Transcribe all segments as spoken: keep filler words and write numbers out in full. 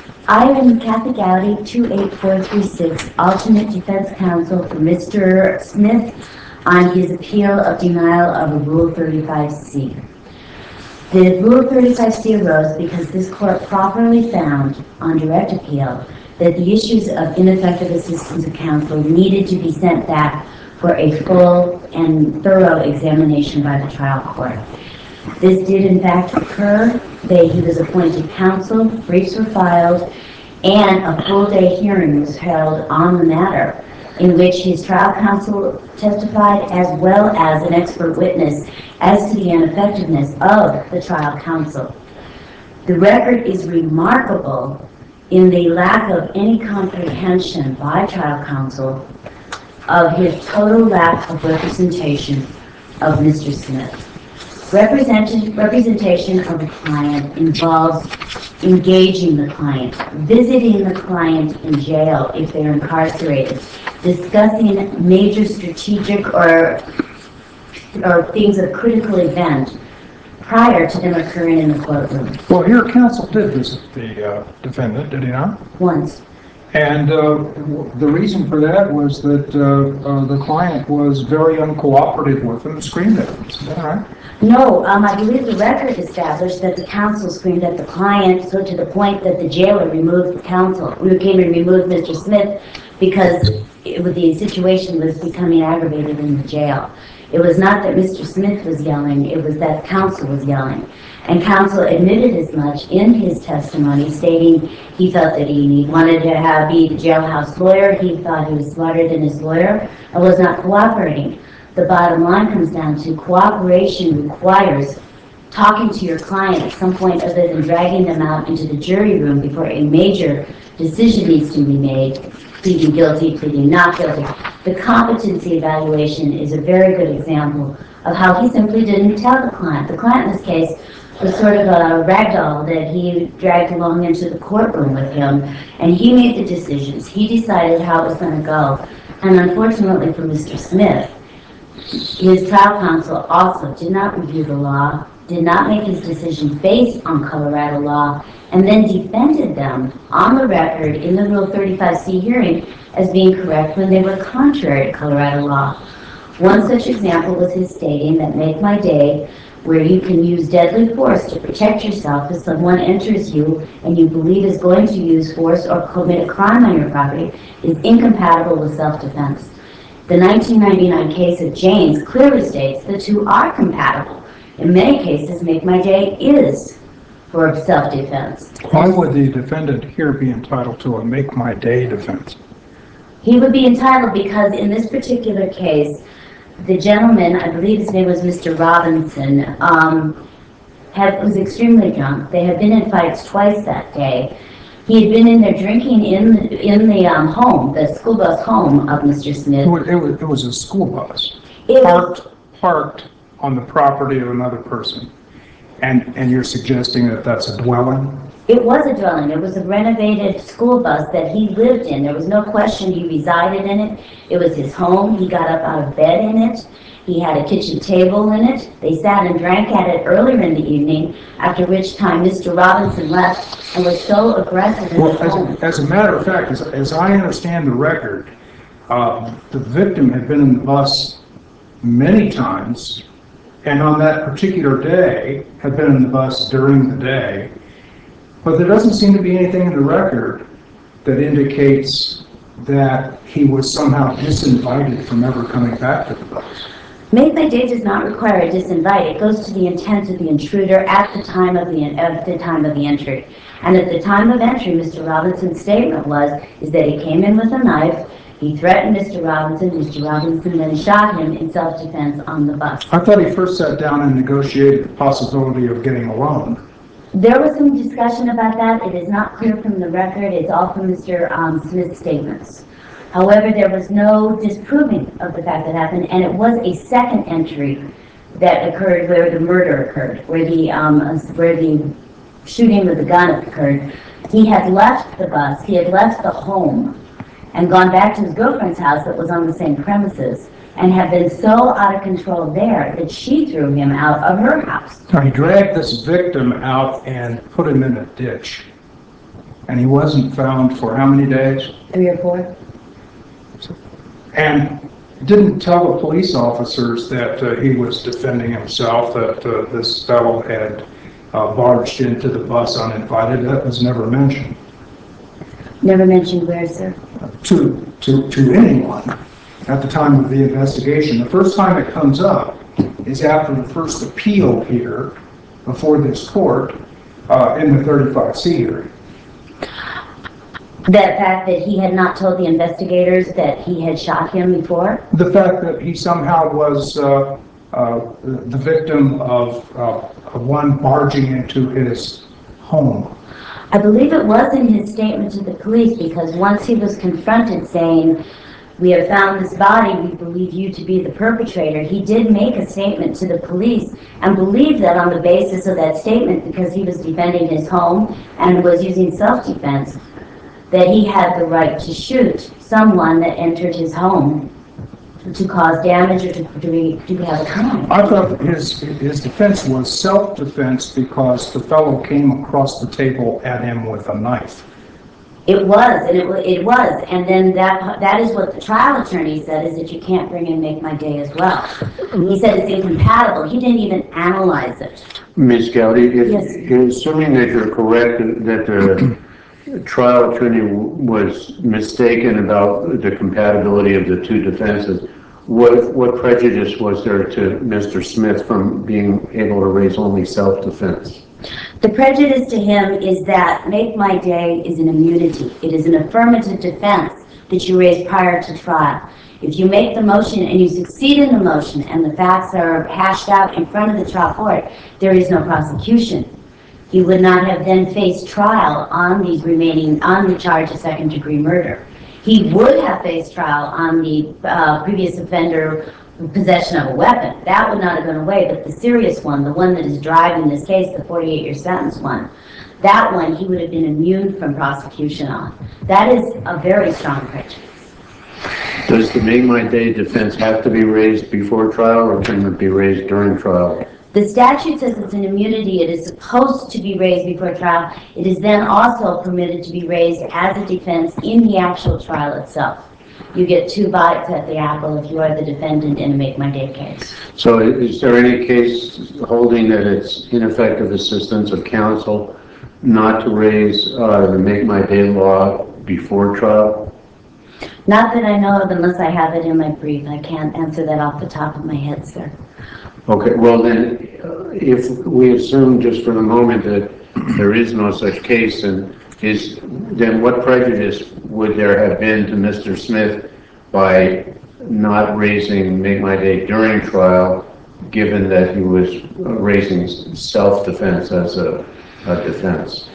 I am Kathy Gowdy, two eight four three six, alternate defense counsel for Mister Smith on his appeal of denial of a Rule thirty-five C. The Rule thirty-five C arose because this court properly found on direct appeal that the issues of ineffective assistance of counsel needed to be sent back for a full and thorough examination by the trial court. This did in fact occur. They, he was appointed counsel, briefs were filed, and a full day hearing was held on the matter in which his trial counsel testified as well as an expert witness as to the ineffectiveness of the trial counsel. The record is remarkable in the lack of any comprehension by trial counsel of his total lack of representation of Mister Smith. Representation, representation of a client involves engaging the client, visiting the client in jail if they're incarcerated, discussing major strategic or, or things of critical event prior to them occurring in the courtroom. Well, your counsel did visit the uh, defendant, did he not? Once. And uh, the reason for that was that uh, uh, the client was very uncooperative with him and screamed at him. Is that right? No, um, I believe the record established that the counsel screamed at the client, so to the point that the jailer removed the counsel, who came and removed Mister Smith because it, the situation was becoming aggravated in the jail. It was not that Mister Smith was yelling, it was that counsel was yelling. And counsel admitted as much in his testimony, stating he felt that he wanted to have, be the jailhouse lawyer, he thought he was smarter than his lawyer, and was not cooperating. The bottom line comes down to cooperation requires talking to your client at some point other than dragging them out into the jury room before a major decision needs to be made, pleading guilty, pleading not guilty. The competency evaluation is a very good example of how he simply didn't tell the client. The client in this case was sort of a ragdoll that he dragged along into the courtroom with him, and he made the decisions. He decided how it was going to go. And unfortunately for Mister Smith, his trial counsel also did not review the law, did not make his decision based on Colorado law, and then defended them on the record in the Rule thirty-five C hearing as being correct when they were contrary to Colorado law. One such example was his stating that "make my day," where you can use deadly force to protect yourself if someone enters you and you believe is going to use force or commit a crime on your property, is incompatible with self-defense. The nineteen ninety-nine case of James clearly states the two are compatible. In many cases, "make my day" is for self-defense. Why would the defendant here be entitled to a make my day defense? He would be entitled because in this particular case, the gentleman, I believe his name was Mister Robinson, um, had, was extremely drunk. They had been in fights twice that day. He had been in there drinking in the, in the um, home, the school bus home of Mister Smith. It was, it was, it was a school bus It parked, parked on the property of another person. And, and you're suggesting that that's a dwelling? It was a dwelling. It was a renovated school bus that he lived in. There was no question he resided in it. It was his home. He got up out of bed in it. He had a kitchen table in it. They sat and drank at it earlier in the evening, after which time Mister Robinson left and was so aggressive in Well, his as, home. as a matter of fact, as, as I understand the record, uh, the victim had been in the bus many times, and on that particular day had been in the bus during the day. But there doesn't seem to be anything in the record that indicates that he was somehow disinvited from ever coming back to the bus. Make my day does not require a disinvite. It goes to the intent of the intruder at the time of the at the time of the entry. And at the time of entry, Mister Robinson's statement was is that he came in with a knife. He threatened Mister Robinson. Mister Robinson then shot him in self-defense on the bus. I thought he first sat down and negotiated the possibility of getting a loan. There was some discussion about that. It is not clear from the record. It's all from Mister Um, Smith's statements. However, there was no disproving of the fact that happened, and it was a second entry that occurred where the murder occurred, where the um, where the shooting with the gun occurred. He had left the bus, he had left the home, and gone back to his girlfriend's house that was on the same premises, and had been so out of control there that she threw him out of her house. Now, he dragged this victim out and put him in a ditch. and he wasn't found for how many days? Three or four? And didn't tell the police officers that uh, he was defending himself, that uh, this fellow had uh, barged into the bus uninvited. That was never mentioned. Never mentioned where, sir? To, to, to anyone at the time of the investigation. The first time it comes up is after the first appeal here before this court uh, in the thirty-five C hearing. The fact that he had not told the investigators that he had shot him before? The fact that he somehow was uh, uh, the victim of, uh, of one barging into his home. I believe it was in his statement to the police, because once he was confronted saying, "We have found this body, we believe you to be the perpetrator," he did make a statement to the police and believed that on the basis of that statement, because he was defending his home and was using self-defense, that he had the right to shoot someone that entered his home to cause damage or to, to, be, to have a crime. I thought his, his defense was self-defense because the fellow came across the table at him with a knife. It was, and it, it was, and then that that is what the trial attorney said, is that you can't bring in Make My Day as well. He said it's incompatible. He didn't even analyze it. Miz Gowdy, if, Yes. assuming that you're correct that the trial attorney was mistaken about the compatibility of the two defenses, what what prejudice was there to Mister Smith from being able to raise only self-defense? The prejudice to him is that Make My Day is an immunity. It is an affirmative defense that you raise prior to trial. If you make the motion and you succeed in the motion and the facts are hashed out in front of the trial court, there is no prosecution. He would not have then faced trial on these remaining, on the charge of second degree murder. He would have faced trial on the uh, previous offender possession of a weapon. That would not have gone away, but the serious one, the one that is driving this case, the forty-eight year sentence one, that one he would have been immune from prosecution on. That is a very strong prejudice. Does the Make My Day defense have to be raised before trial, or can it be raised during trial? The statute says it's an immunity. It is supposed to be raised before trial. It is then also permitted to be raised as a defense in the actual trial itself. You get two bites at the apple if you are the defendant in a Make My Day case. So is there any case holding that it's ineffective assistance of counsel not to raise uh, the Make My Day law before trial? Not that I know of, unless I have it in my brief. I can't answer that off the top of my head, sir. Okay, well then, uh, if we assume just for the moment that there is no such case, and is then what prejudice would there have been to Mister Smith by not raising Make My Day during trial, given that he was raising self-defense as a, a defense?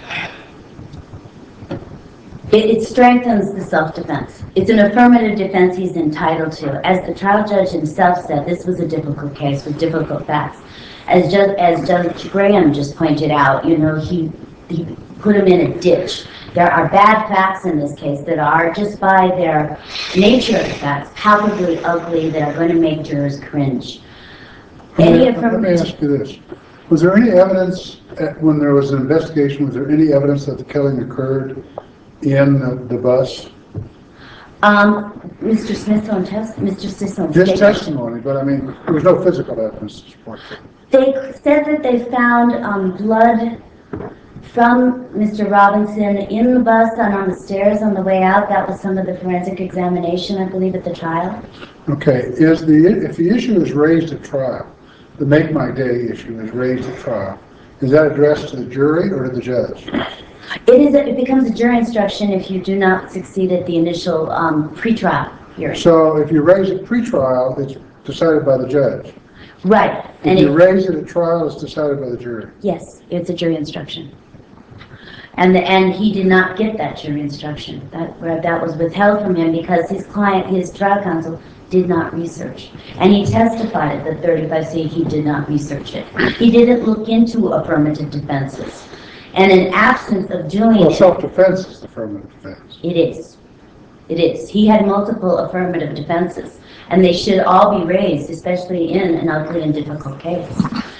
It, it strengthens the self-defense. It's an affirmative defense he's entitled to. As the trial judge himself said, this was a difficult case with difficult facts. As Judge, as Judge Graham just pointed out, you know, he, he put him in a ditch. There are bad facts in this case that are, just by their nature of the facts, palpably ugly, that are going to make jurors cringe. Any Let me ask you this. Was there any evidence, at, when there was an investigation, was there any evidence that the killing occurred in the, the bus? Um, Mister Smith's own test, Mister Smith's own Just statement. testimony, but I mean, there was no physical evidence to support it. They said that they found um, blood from Mister Robinson in the bus and on the stairs on the way out. That was some of the forensic examination, I believe, at the trial. Okay, is the if the issue is raised at trial, the Make My Day issue is raised at trial, is that addressed to the jury or to the judge? It is. It becomes a jury instruction if you do not succeed at the initial um, pre-trial hearing. So if you raise it pre-trial, it's decided by the judge. Right. If and you it, raise it at trial, it's decided by the jury. Yes, it's a jury instruction. And the, and he did not get that jury instruction. That that was withheld from him because his client, his trial counsel, did not research. And he testified at the thirty-five C he did not research it. He didn't look into affirmative defenses. And in absence of doing well, it... self-defense is affirmative defense. It is. It is. He had multiple affirmative defenses. And they should all be raised, especially in an ugly and difficult case.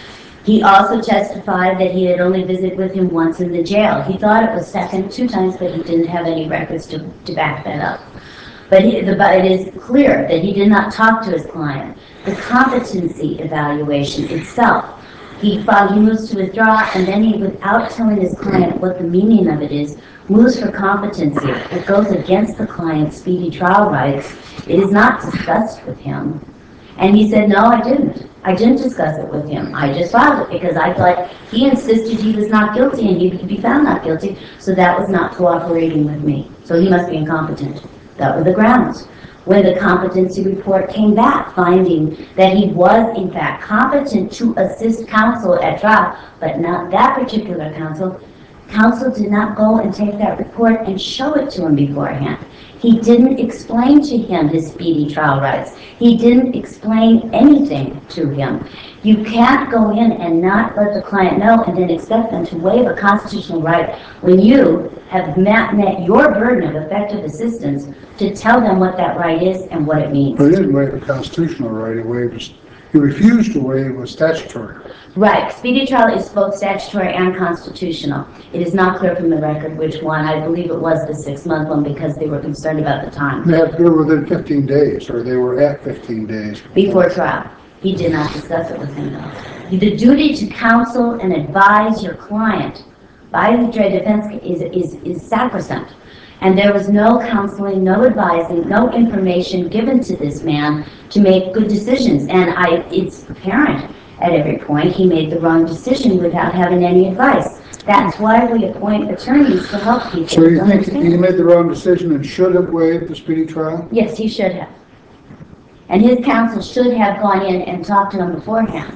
He also testified that he had only visited with him once in the jail. He thought it was second, two times, but he didn't have any records to, to back that up. But, he, the, but it is clear that he did not talk to his client. The competency evaluation itself, he filed, he moves to withdraw, and then he, without telling his client what the meaning of it is, moves for competency. It goes against the client's speedy trial rights. It is not discussed with him. And he said, no, I didn't. I didn't discuss it with him. I just filed it because I thought he insisted he was not guilty and he could be found not guilty, so that was not cooperating with me. So he must be incompetent. That were the grounds. When the competency report came back, finding that he was in fact competent to assist counsel at trial, but not that particular counsel, counsel did not go and take that report and show it to him beforehand. He didn't explain to him his speedy trial rights. He didn't explain anything to him. You can't go in and not let the client know and then expect them to waive a constitutional right when you have met, met your burden of effective assistance to tell them what that right is and what it means. But he didn't waive a constitutional right, he waived, he refused to waive a statutory. Right. Speedy trial is both statutory and constitutional. It is not clear from the record which one. I believe it was the six-month one because they were concerned about the time. They had, they were within fifteen days, or they were at fifteen days. Before trial. He did not discuss it with him, though. The duty to counsel and advise your client by the defense is, is, is sacrosanct. And there was no counseling, no advising, no information given to this man to make good decisions. And I, it's apparent at every point he made the wrong decision without having any advice. That's why we appoint attorneys to help people. So you think he made the wrong decision and should have waived the speedy trial? Yes, he should have. And his counsel should have gone in and talked to him beforehand,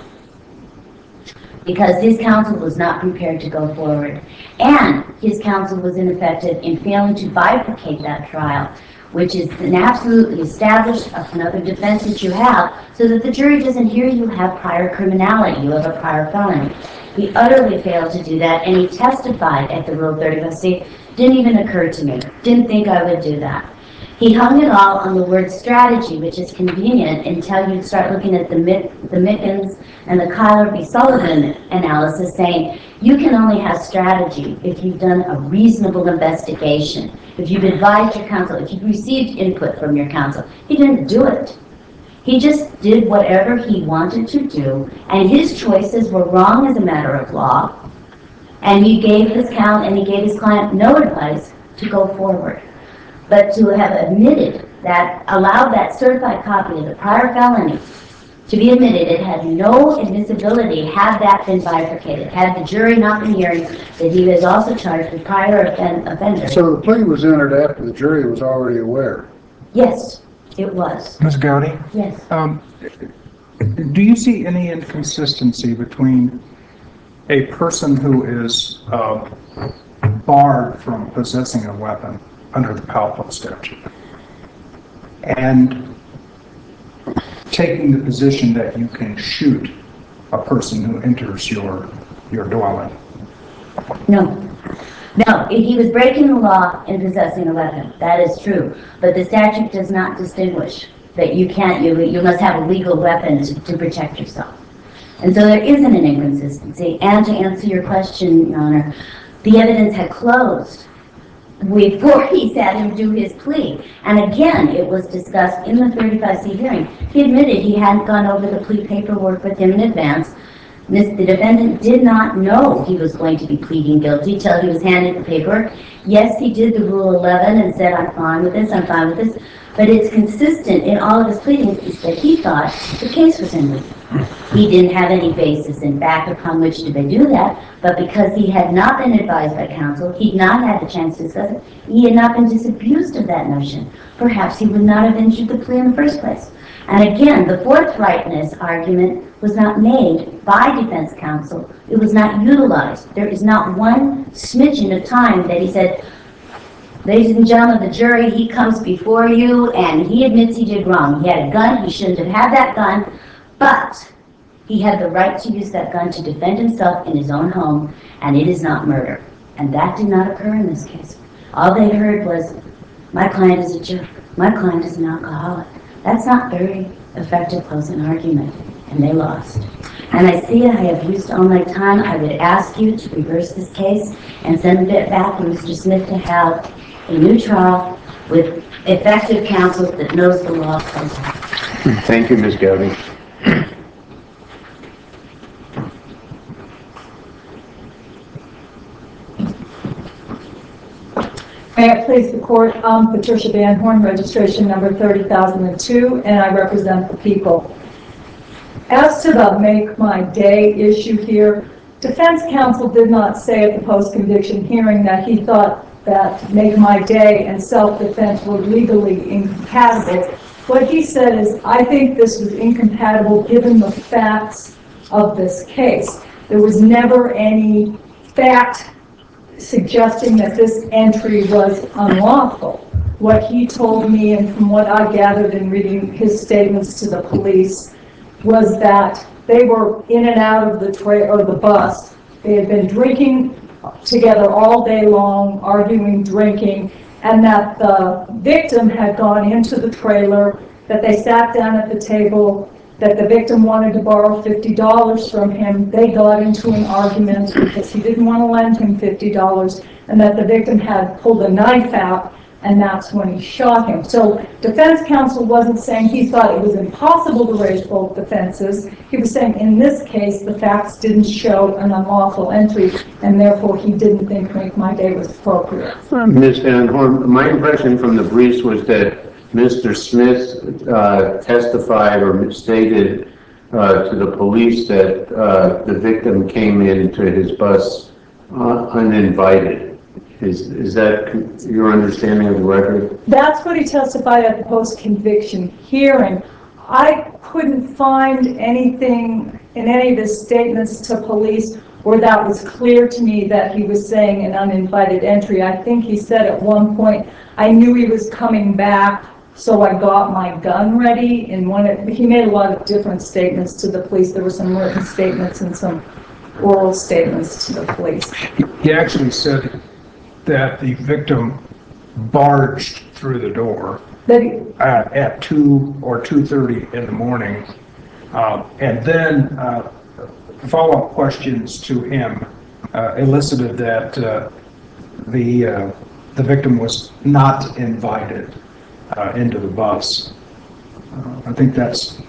because his counsel was not prepared to go forward. And his counsel was ineffective in failing to bifurcate that trial, which is an absolutely established another defense that you have, so that the jury doesn't hear you have prior criminality, you have a prior felony. He utterly failed to do that, and he testified at the Rule thirty-five C. Didn't even occur to me. Didn't think I would do that. He hung it all on the word strategy, which is convenient until you start looking at the, Mick, the Mickens and the Kyler B. Sullivan analysis, saying you can only have strategy if you've done a reasonable investigation, if you've advised your counsel, if you've received input from your counsel. He didn't do it. He just did whatever he wanted to do, and his choices were wrong as a matter of law, and he gave his count and he gave his client no advice to go forward. But to have admitted that, allowed that certified copy of the prior felony to be admitted, it had no admissibility had that been bifurcated, had the jury not been hearing that he was also charged with prior offend offenders. So the plea was entered after the jury was already aware? Yes, it was. Miz Gowdy? Yes. Um, do you see any inconsistency between a person who is uh, barred from possessing a weapon under the Palpo statute and taking the position that you can shoot a person who enters your your dwelling? No. No, he was breaking the law in possessing a weapon. That is true. But the statute does not distinguish that you can't, you, you must have a legal weapon to, to protect yourself. And so there isn't an inconsistency. And to answer your question, Your Honor, the evidence had closed before he sat him do his plea. And again, it was discussed in the thirty-five C hearing. He admitted he hadn't gone over the plea paperwork with him in advance. The defendant did not know he was going to be pleading guilty till he was handed the paper. Yes, he did the Rule eleven and said, I'm fine with this, I'm fine with this. But it's consistent in all of his pleadings that he thought the case was ended. He didn't have any basis in fact upon which to do that, but because he had not been advised by counsel, he'd not had the chance to discuss it, he had not been disabused of that notion. Perhaps he would not have entered the plea in the first place. And again, the forthrightness argument was not made by defense counsel. It was not utilized. There is not one smidgen of time that he said, ladies and gentlemen of the jury, he comes before you and he admits he did wrong. He had a gun, he shouldn't have had that gun, but he had the right to use that gun to defend himself in his own home, and it is not murder. And that did not occur in this case. All they heard was, my client is a jerk, my client is an alcoholic. That's not very effective closing argument, and they lost. And I see I have used all my time. I would ask you to reverse this case and send it back for Mister Smith to have a new trial with effective counsel that knows the law. Thank you, Miz Gowdy. May it please the court, I'm Patricia Van Horn, registration number thirty thousand two, and I represent the people. As to the make my day issue here, defense counsel did not say at the post-conviction hearing that he thought that make my day and self-defense were legally incompatible. What he said is, I think this was incompatible given the facts of this case. There was never any fact suggesting that this entry was unlawful. What he told me, and from what I gathered in reading his statements to the police, was that they were in and out of the train or the bus. They had been drinking together all day long, arguing, drinking, and that the victim had gone into the trailer, that they sat down at the table, that the victim wanted to borrow fifty dollars from him. They got into an argument because he didn't want to lend him fifty dollars, and that the victim had pulled a knife out, and that's when he shot him. So defense counsel wasn't saying he thought it was impossible to raise both defenses. He was saying in this case the facts didn't show an unlawful entry, and therefore he didn't think make my day was appropriate. Miz Van Horn, my impression from the briefs was that Mister Smith uh, testified or stated uh, to the police that uh, the victim came into his bus uh, uninvited. Is, is that your understanding of the record? That's what he testified at the post-conviction hearing. I couldn't find anything in any of his statements to police where that was clear to me that he was saying an uninvited entry. I think he said at one point, I knew he was coming back, so I got my gun ready. And one of, he made a lot of different statements to the police. There were some written statements and some oral statements to the police. He actually said that the victim barged through the door uh, at two or two thirty in the morning, uh, and then uh, follow-up questions to him uh, elicited that uh, the uh, the victim was not invited uh, into the bus. Uh, I think that's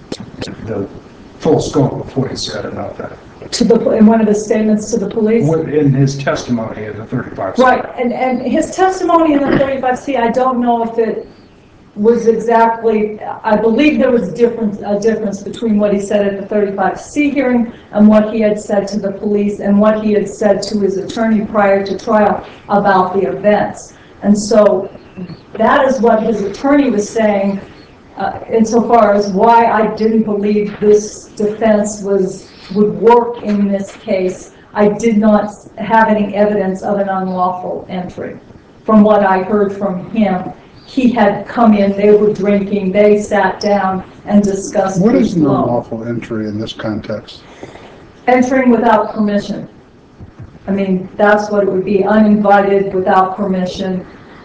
the full scope of what he said about that. To the, in one of his statements to the police? In his testimony in the thirty-five C. Right, and, and his testimony in the thirty-five C, I don't know if it was exactly, I believe there was difference, a difference between what he said at the thirty-five C hearing and what he had said to the police and what he had said to his attorney prior to trial about the events. And so that is what his attorney was saying uh, insofar as why I didn't believe this defense was would work in this case. I did not have any evidence of an unlawful entry. From what I heard from him, he had come in, they were drinking, they sat down and discussed. What is an unlawful entry in this context? Entering without permission. I mean, that's what it would be, uninvited, without permission.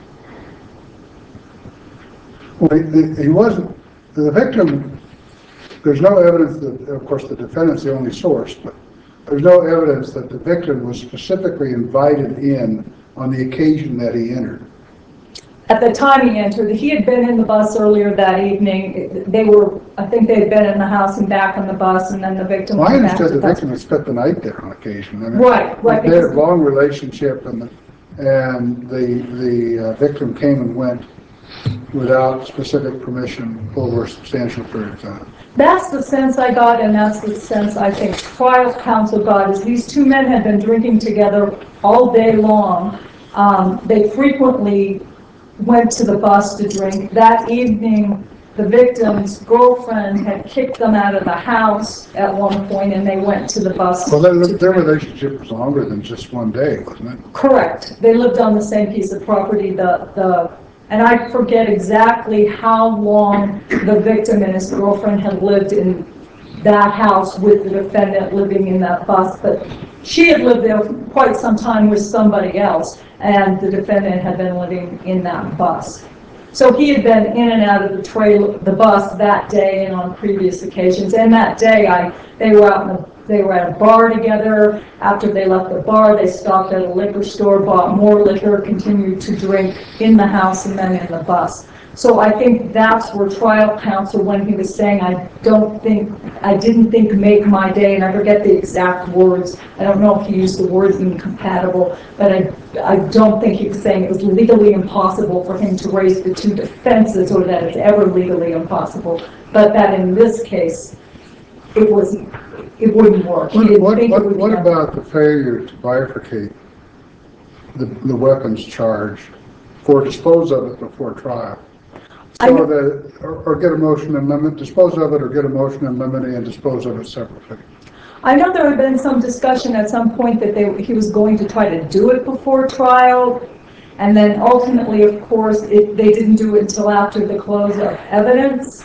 Well, he, he wasn't, the victim, there's no evidence that, of course, the defendant's the only source, but there's no evidence that the victim was specifically invited in on the occasion that he entered. At the time he entered, he had been in the bus earlier that evening. They were, I think they had been in the house and back on the bus, and then the victim Well, I went back to understood the the victim had spent the night there on occasion. I mean, Right, right, They had a because- long relationship, and the, and the, the uh, victim came and went without specific permission over a substantial period of time. That's the sense I got, and that's the sense I think trial counsel got, is these two men had been drinking together all day long. Um, they frequently went to the bus to drink. That evening, the victim's girlfriend had kicked them out of the house at one point, and they went to the bus. Well, their, to their drink. relationship was longer than just one day, wasn't it? Correct. They lived on the same piece of property. The, the, and I forget exactly how long the victim and his girlfriend had lived in that house with the defendant living in that bus, but she had lived there quite some time with somebody else, and the defendant had been living in that bus. So he had been in and out of the trail, the bus that day and on previous occasions. And that day, I they were out in the, they were at a bar together. After they left the bar, they stopped at a liquor store, bought more liquor, continued to drink in the house and then in the bus. So I think that's where trial counsel, when he was saying, I don't think, I didn't think make my day, and I forget the exact words. I don't know if he used the word incompatible, but I, I don't think he was saying it was legally impossible for him to raise the two defenses, or that it's ever legally impossible, but that in this case, it was, it wouldn't work. He What, didn't what, think it what, would what be- about the failure to bifurcate the, the weapons charge for dispose of it before trial? I So know- that, or, or get a motion in limit, dispose of it, or get a motion in limit and dispose of it separately. I know there had been some discussion at some point that they, he was going to try to do it before trial, and then ultimately, of course, it, they didn't do it until after the close of evidence.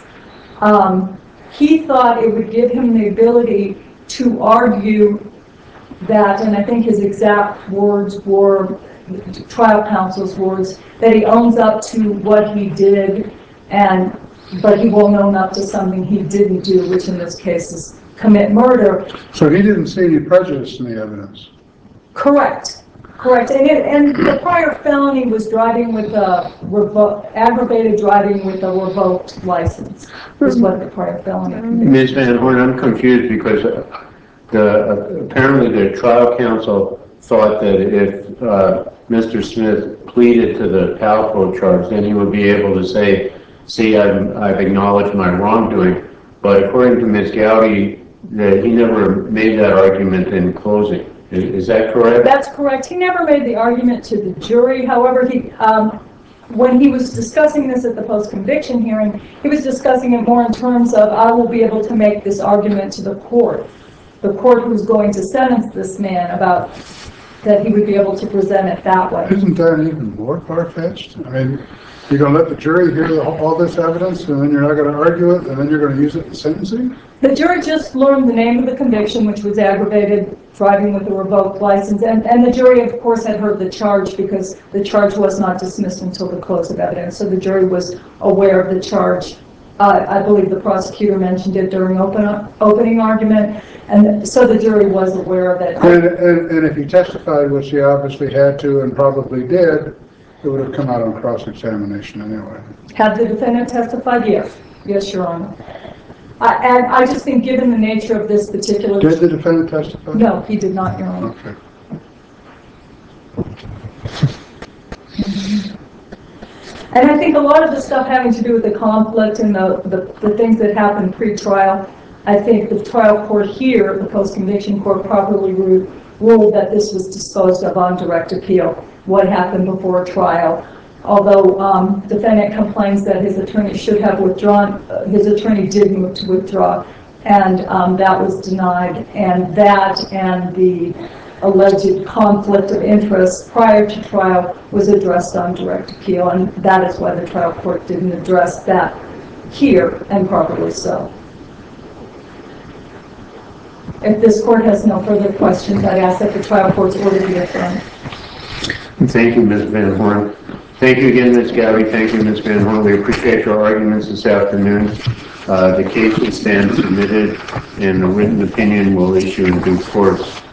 Um, he thought it would give him the ability to argue that, and I think his exact words were, trial counsel's words, that he owns up to what he did, and but he won't own up to something he didn't do, which in this case is commit murder. So he didn't see any prejudice in the evidence. Correct, correct. And it, and the prior felony was driving with a revo aggravated driving with a revoked license, is what the prior felony. Miz Van Horn, I'm confused because uh, the, apparently the trial counsel thought that if uh, Mister Smith pleaded to the Palco charge, then he would be able to say, see, I've, I've acknowledged my wrongdoing. But according to Miz Gowdy, that he never made that argument in closing. Is, is that correct? That's correct. He never made the argument to the jury. However, he, um, when he was discussing this at the post-conviction hearing, he was discussing it more in terms of, I will be able to make this argument to the court. The court who's going to sentence this man, about that he would be able to present it that way. Isn't that even more far-fetched? I mean, you're gonna let the jury hear the, all this evidence, and then you're not gonna argue it, and then you're gonna use it in sentencing? The jury just learned the name of the conviction, which was aggravated driving with a revoked license, and, and the jury, of course, had heard the charge because the charge was not dismissed until the close of evidence, so the jury was aware of the charge. Uh, I believe the prosecutor mentioned it during open, opening argument, and so the jury was aware of it. And, and, and if he testified, which he obviously had to and probably did, it would have come out on cross-examination anyway. Had the defendant testified? Yes. Yes, Your Honor. I, and I just think given the nature of this particular... Did the defendant testify? No, he did not, Your Honor. Okay. And I think a lot of the stuff having to do with the conflict and the, the, the things that happened pre-trial, I think the trial court here, the post-conviction court, properly ruled, ruled that this was disposed of on direct appeal, what happened before trial. Although um, defendant complains that his attorney should have withdrawn, uh, his attorney did move to withdraw, and um, that was denied. And that and the alleged conflict of interest prior to trial was addressed on direct appeal, and that is why the trial court didn't address that here, and properly so. If this court has no further questions, I'd ask that the trial court's order be affirmed. Thank you, Miz Van Horn. Thank you again, Miz Gowdy. Thank you, Miz Van Horn. We appreciate your arguments this afternoon. Uh, the case will stand submitted, and a written opinion will issue in due course.